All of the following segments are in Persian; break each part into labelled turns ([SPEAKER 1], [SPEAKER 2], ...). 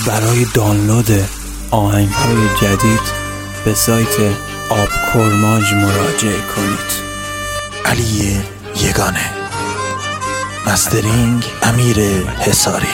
[SPEAKER 1] برای دانلود آهنگ‌های جدید به سایت آبکرماج مراجعه کنید.
[SPEAKER 2] علی یگانه، مسترینگ امیر حصاری.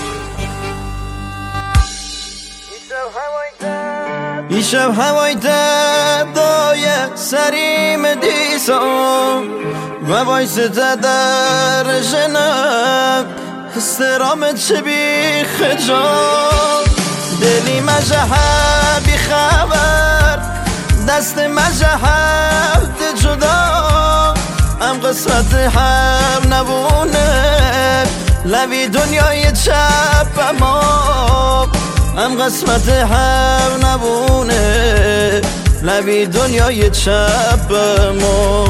[SPEAKER 3] ایشب هوای دای سریم دیسام و بایسته در جنب استرام چه بی خجام دلی مجهب بی خبر دست مجهب جدا هم قسمت هم نبونه لوی دنیای چپ ما هم قسمت هم نبونه لبی دنیای چپ ما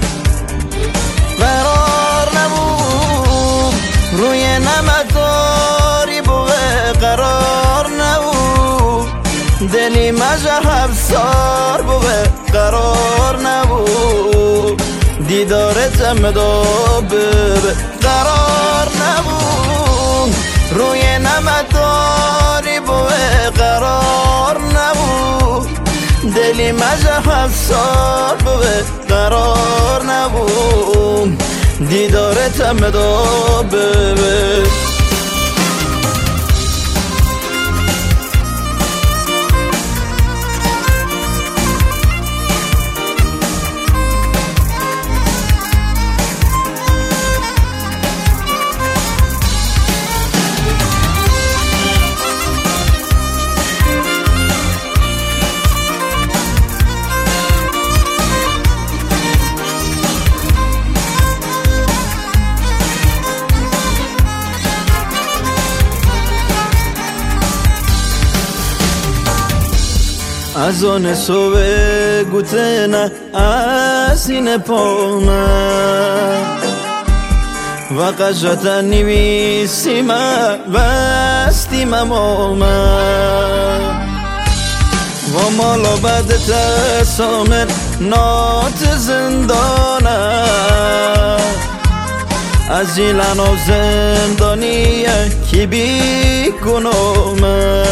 [SPEAKER 3] قرار نبود روی نمداری بوه قرار نبود دلی مجهب سار بوه قرار نبود دیدارتم مدابه قرار نبود روی نمداری بوه قرار نبود دلی مجهب سار بوه قرار نبود دیدارتم مدابه از آن صبح گوته نه از این پامه و قجرتا نویسیم بستیم امامه و مالا بعد تسامر نات زندانه از جیلان و زندانیه کی بی گنامه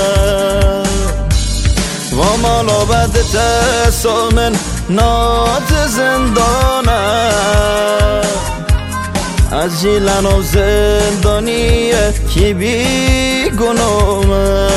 [SPEAKER 3] و مالا بعد تسامن نات زندانه از جیلان و زندانیه کی بی گنامه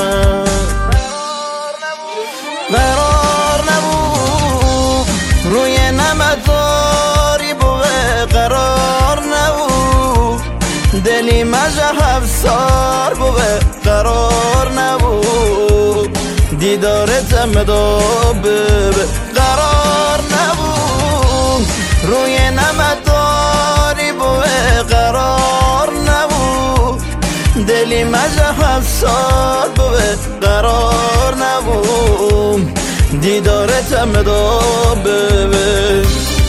[SPEAKER 3] قرار نبود روی نمداری بوه قرار نبود دلی مجهب سار بوه قرار نبود دیدارتم مدابه قرار نبود روی نمداری بوه قرار نبود دلی مجهب سار بوه قرار نبود دیدارتم مدابه